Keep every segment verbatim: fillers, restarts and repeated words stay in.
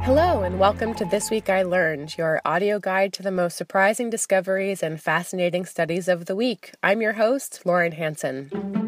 Hello, and welcome to This Week I Learned, your audio guide to the most surprising discoveries and fascinating studies of the week. I'm your host, Lauren Hansen.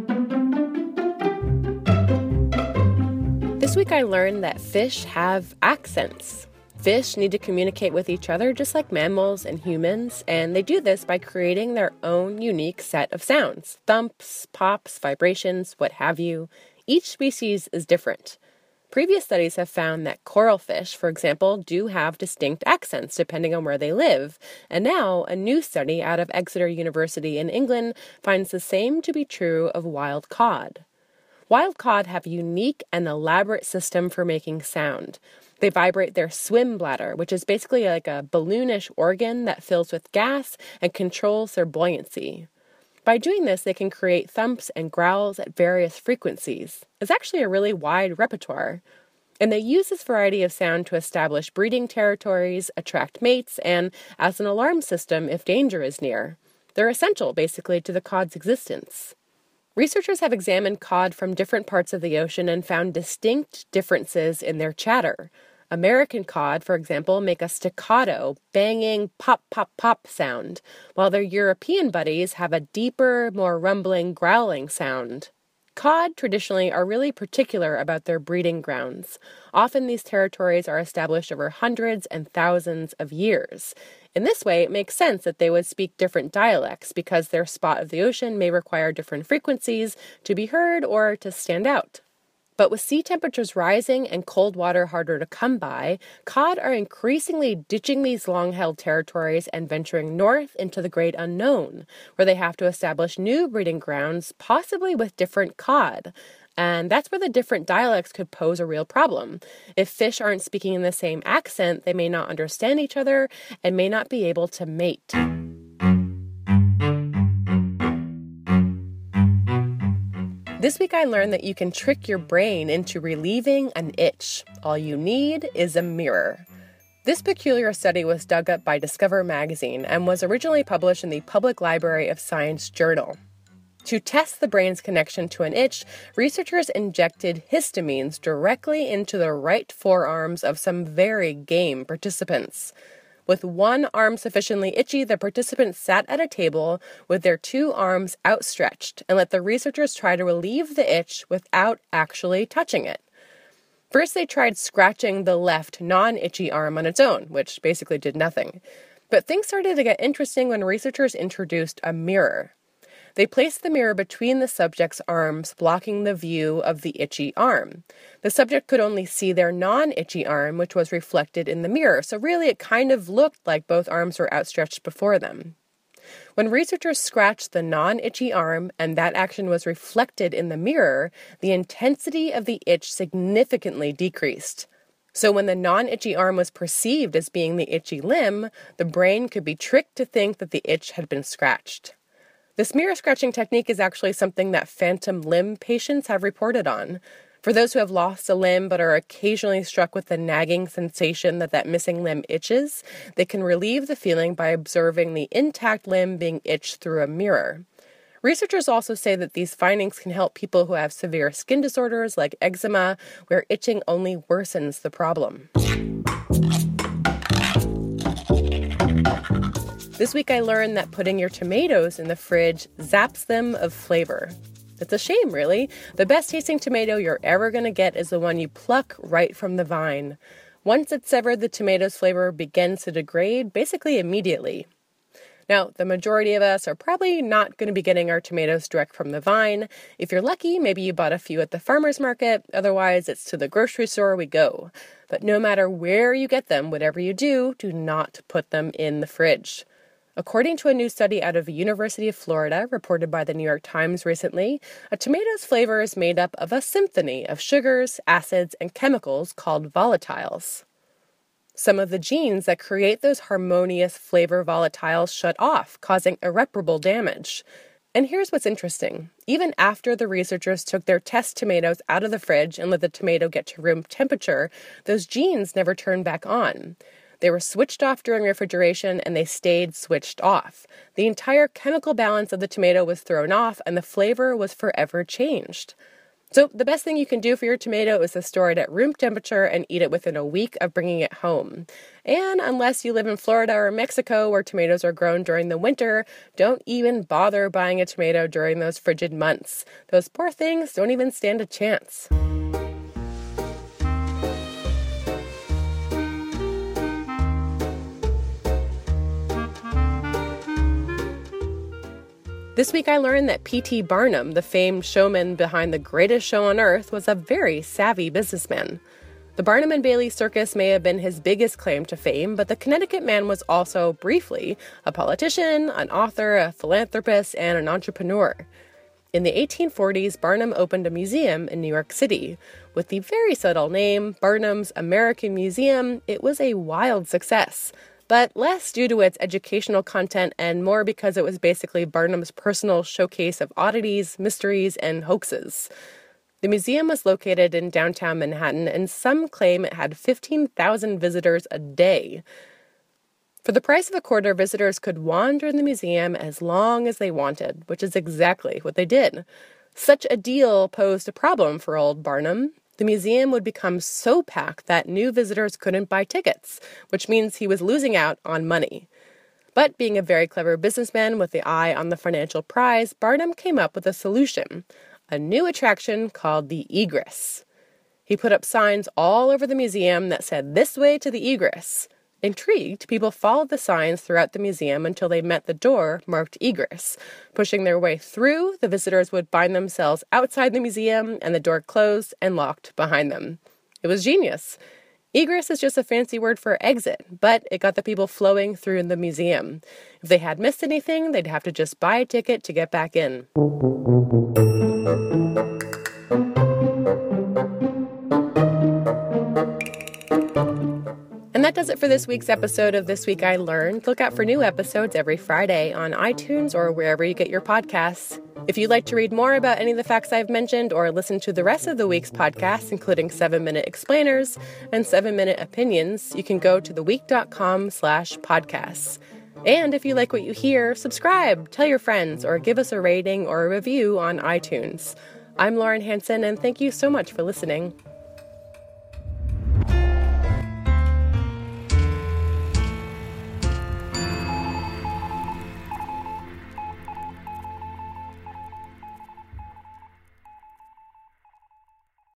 This week I learned that fish have accents. Fish need to communicate with each other just like mammals and humans, and they do this by creating their own unique set of sounds. Thumps, pops, vibrations, what have you. Each species is different. Previous studies have found that coral fish, for example, do have distinct accents depending on where they live. And now, a new study out of Exeter University in England finds the same to be true of wild cod. Wild cod have a unique and elaborate system for making sound. They vibrate their swim bladder, which is basically like a balloonish organ that fills with gas and controls their buoyancy. By doing this, they can create thumps and growls at various frequencies. It's actually a really wide repertoire. And they use this variety of sound to establish breeding territories, attract mates, and as an alarm system if danger is near. They're essential, basically, to the cod's existence. Researchers have examined cod from different parts of the ocean and found distinct differences in their chatter. American cod, for example, make a staccato, banging, pop, pop, pop sound, while their European buddies have a deeper, more rumbling, growling sound. Cod, traditionally, are really particular about their breeding grounds. Often these territories are established over hundreds and thousands of years. In this way, it makes sense that they would speak different dialects because their spot of the ocean may require different frequencies to be heard or to stand out. But with sea temperatures rising and cold water harder to come by, cod are increasingly ditching these long-held territories and venturing north into the great unknown, where they have to establish new breeding grounds, possibly with different cod. And that's where the different dialects could pose a real problem. If fish aren't speaking in the same accent, they may not understand each other and may not be able to mate. This week I learned that you can trick your brain into relieving an itch. All you need is a mirror. This peculiar study was dug up by Discover magazine and was originally published in the Public Library of Science journal. To test the brain's connection to an itch, researchers injected histamines directly into the right forearms of some very game participants. With one arm sufficiently itchy, the participants sat at a table with their two arms outstretched and let the researchers try to relieve the itch without actually touching it. First, they tried scratching the left non-itchy arm on its own, which basically did nothing. But things started to get interesting when researchers introduced a mirror. They placed the mirror between the subject's arms, blocking the view of the itchy arm. The subject could only see their non-itchy arm, which was reflected in the mirror, so really it kind of looked like both arms were outstretched before them. When researchers scratched the non-itchy arm and that action was reflected in the mirror, the intensity of the itch significantly decreased. So when the non-itchy arm was perceived as being the itchy limb, the brain could be tricked to think that the itch had been scratched. This mirror scratching technique is actually something that phantom limb patients have reported on. For those who have lost a limb but are occasionally struck with the nagging sensation that that missing limb itches, they can relieve the feeling by observing the intact limb being itched through a mirror. Researchers also say that these findings can help people who have severe skin disorders like eczema, where itching only worsens the problem. This week I learned that putting your tomatoes in the fridge zaps them of flavor. It's a shame, really. The best tasting tomato you're ever going to get is the one you pluck right from the vine. Once it's severed, the tomato's flavor begins to degrade basically immediately. Now, the majority of us are probably not going to be getting our tomatoes direct from the vine. If you're lucky, maybe you bought a few at the farmer's market. Otherwise, it's to the grocery store we go. But no matter where you get them, whatever you do, do not put them in the fridge. According to a new study out of the University of Florida, reported by the New York Times recently, a tomato's flavor is made up of a symphony of sugars, acids, and chemicals called volatiles. Some of the genes that create those harmonious flavor volatiles shut off, causing irreparable damage. And here's what's interesting. Even after the researchers took their test tomatoes out of the fridge and let the tomato get to room temperature, those genes never turned back on. They were switched off during refrigeration, and they stayed switched off. The entire chemical balance of the tomato was thrown off, and the flavor was forever changed. So the best thing you can do for your tomato is to store it at room temperature and eat it within a week of bringing it home. And unless you live in Florida or Mexico where tomatoes are grown during the winter, don't even bother buying a tomato during those frigid months. Those poor things don't even stand a chance. This week I learned that P T Barnum, the famed showman behind The Greatest Show on Earth, was a very savvy businessman. The Barnum and Bailey Circus may have been his biggest claim to fame, but the Connecticut man was also, briefly, a politician, an author, a philanthropist, and an entrepreneur. In the eighteen forties, Barnum opened a museum in New York City. With the very subtle name, Barnum's American Museum, it was a wild success. But less due to its educational content and more because it was basically Barnum's personal showcase of oddities, mysteries, and hoaxes. The museum was located in downtown Manhattan, and some claim it had fifteen thousand visitors a day. For the price of a quarter, visitors could wander in the museum as long as they wanted, which is exactly what they did. Such a deal posed a problem for old Barnum. The museum would become so packed that new visitors couldn't buy tickets, which means he was losing out on money. But being a very clever businessman with the eye on the financial prize, Barnum came up with a solution, a new attraction called the Egress. He put up signs all over the museum that said, "This way to the Egress." Intrigued, people followed the signs throughout the museum until they met the door marked Egress. Pushing their way through, the visitors would find themselves outside the museum and the door closed and locked behind them. It was genius. Egress is just a fancy word for exit, but it got the people flowing through the museum. If they had missed anything, they'd have to just buy a ticket to get back in. And that does it for this week's episode of This Week I Learned. Look out for new episodes every Friday on iTunes or wherever you get your podcasts. If you'd like to read more about any of the facts I've mentioned or listen to the rest of the week's podcasts, including seven-minute explainers and seven-minute opinions, you can go to theweek.com slash podcasts. And if you like what you hear, subscribe, tell your friends, or give us a rating or a review on iTunes. I'm Lauren Hanson, and thank you so much for listening.